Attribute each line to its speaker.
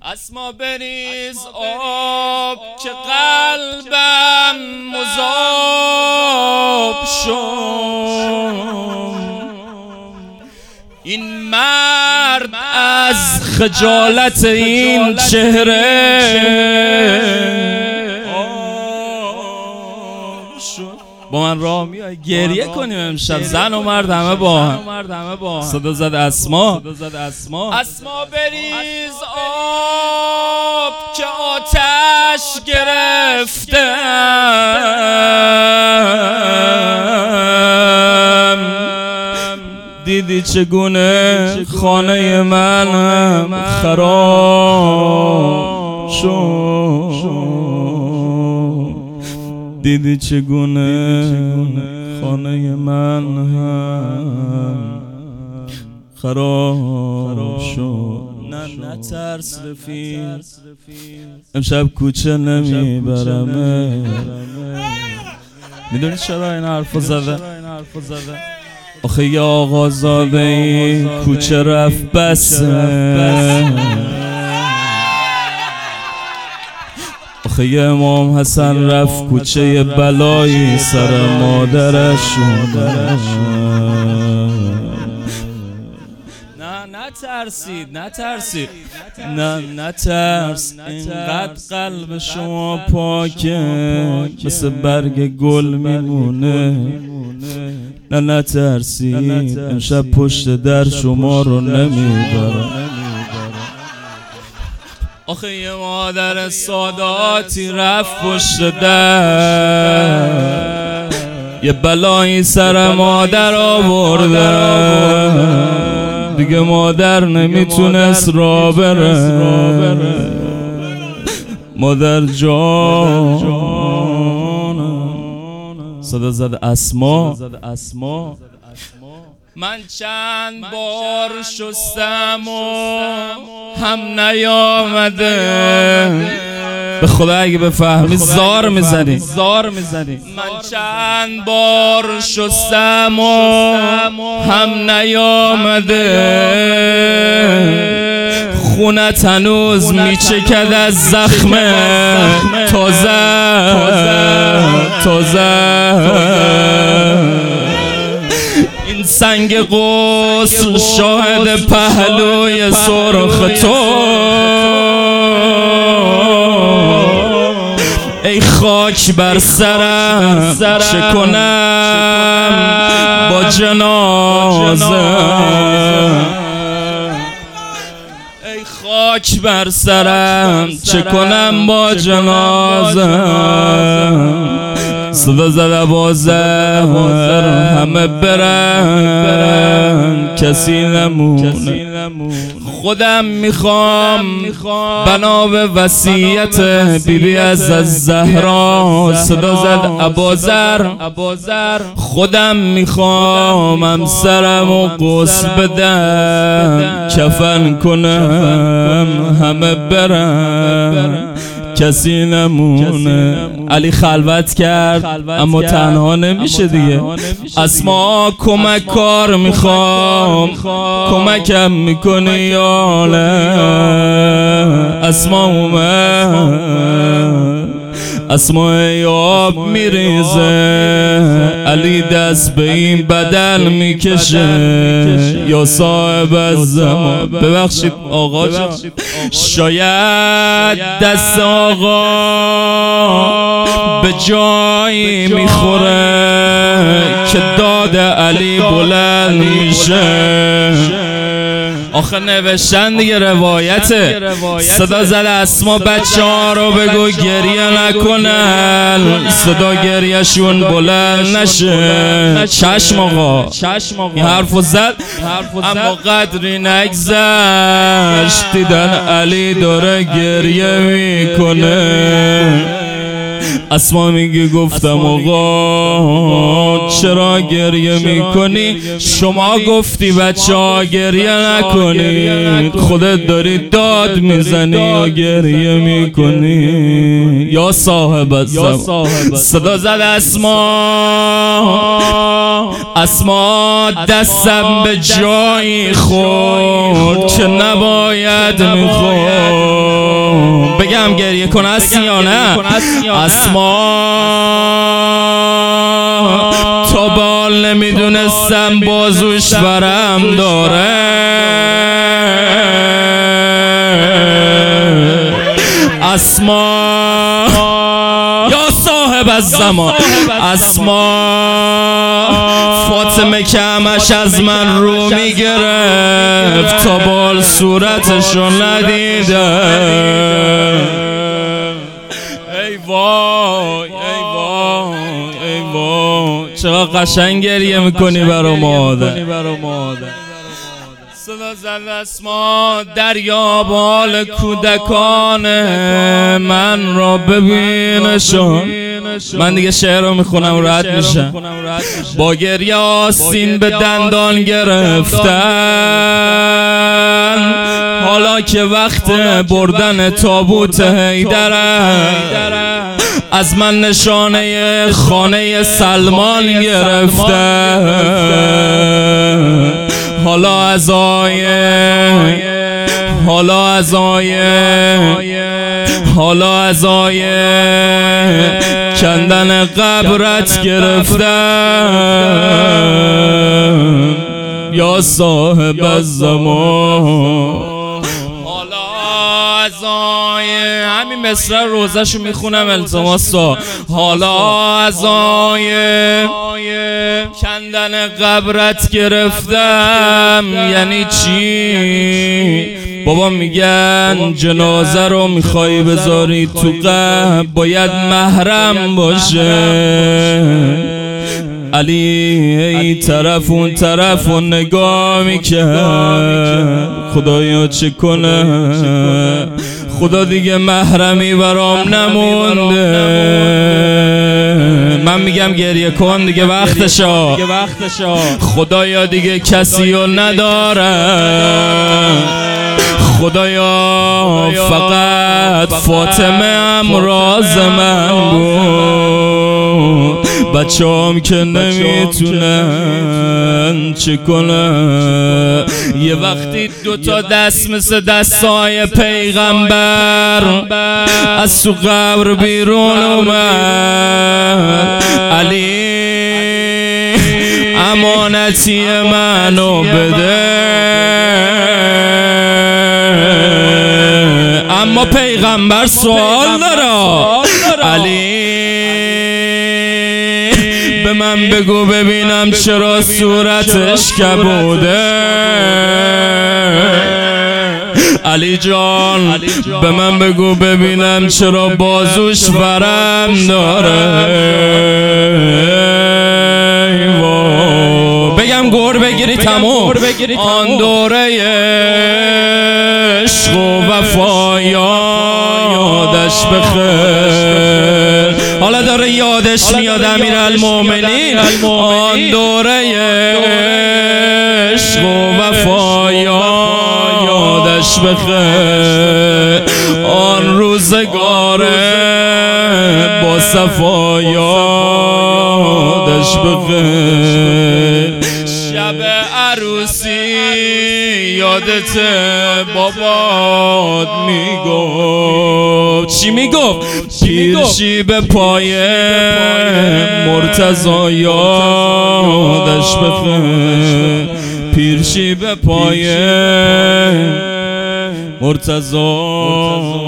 Speaker 1: اسما بریز آب که قلبم مذاب شد. این مرد از خجالت این چهره با من راه میای گریه کنیم امشب. زن و مرد همه با هم. صدا زد اسما. اسما بریز آب که آتش گرفتم. دیدی چگونه خانه من خراب شد. دیدی چگونه خانه من هم خراب شد. نه ترس رفیق، امشب کوچه نمیبرمه. میدونی چرا این حرفو زده؟ آخه یه آقازاده ای کوچه رفت بسه. آخه یه امام حسن رفت کوچه بلایی سر مادرش شده. نترسید نترس. اینقدر قلب شما پاکه مثل برگ گل میمونه. نترسید امشب پشت در شما رو نمیبرم. آخه یه مادر ساداتی رفت پشت در، یه بلایی سر مادر آورده. دیگه مادر نمیتونست را بره. مادر جان. صدا زد اسما. من چند بار شستم و هم نیامده. به خدا اگه بفهمی زار میزنی. من چند بار شستم و هم نیامده. خونت هنوز میچکد از زخم تازه. این سنگ غسل شاهد پهلوی سرخ تو. ای خاک بر سرم چه کنم با جنازه. ای خاک بر سرم چه کنم با جنازه. صدا زد بازر همه برن کسی نمونه. خودم میخوام بنا به وصیت بیبی از زهرا. صدا زد ابازر. خودم میخوام همسرم و غسل بدم کفن کنم همه برن کسی نمونه. علی خلوت کرد اما تنها نمیشه دیگه. اسما کمک کار میخوام، کمکم میکنه یاله. اسما اومد، اسما یاب میریزه. علی دست به این بدن میکشه یا صاحب الزمان. ببخشید آقا جان، شاید دست آقا به جایی میخوره که داد علی بلند میشه. آخه نوشتن دیگه روایته. صدا زد اسما بچه ها رو بگو گریه نکنن، صدا گریهشون بلند نشه. چشم آقا این حرفو زد اما قدری نگذشت دیدن علی داره گریه میکنه. اسما میگه گفتم آقا چرا گریه میکنی؟ شما گفتی بچه ها گریه نکنید، خودت داری داد میزنی و گریه میکنی. یا صاحب الزمان. صدا زد اسما دستم به جایی خورد که نباید میخورد. بگم گریه کن هستی یا نه؟ اسما تا بال نمیدونستم بازوش ورم داره. اسما یا صاحب الزمان، اسما فاطمه که همش از من رو میگرفت تا بال صورتشو ندیده. ای وای ای وای ای وای چقدر قشنگ گریه میکنی برا مادر. صدا زد اسما دریا بال کودکان من را ببینشون. من دیگه شعر رو میخونم رد میشم. با گریه آستین به دندان گرفتن، حالا که وقت بردن تابوت حیدره، از من نشانه خانه سلمان گرفتن. حالا ازای کندن قبرت گرفتم یا صاحب الزمان. همین مصرع روزشو میخونم التماسا. حالا ازای کندن قبرت گرفتم یعنی چی؟ بابا میگن جنازه رو میخوای بذاری تو قبر باید محرم باشه. علی ای طرف اون طرف و نگاه میکرد، خدایا چه کنه، خدا دیگه محرمی برام نمونده. من میگم گریه کن دیگه وقتشا، خدایا دیگه کسی رو ندارم. خدایا فقط فاطمه امراض من بود، بچه‌ام که نمیتونن چه کنن. یه وقتی دوتا دست مثل دستای پیغمبر از تو قبر بیرون اومد. علی امانتی منو بده. اما پیغمبر سوال داره. علی به من بگو ببینم چرا صورتش کبوده. علی جان به من بگو ببینم چرا بازوش ورم داره. بگم گور بگیری تموم. آن دوره عشق و وفا یادش بخیر. حالا داره یادش میاد امیرالمومنین. آن دوره عشق و وفا یادش بخیر. آن روزگار با صفا یادش بخیر. شب عروسی یادت بابات میگفت. چی میگفت؟ پیرشی به پای مرتضی یادش بخیر. پیرشی به پای مرتضی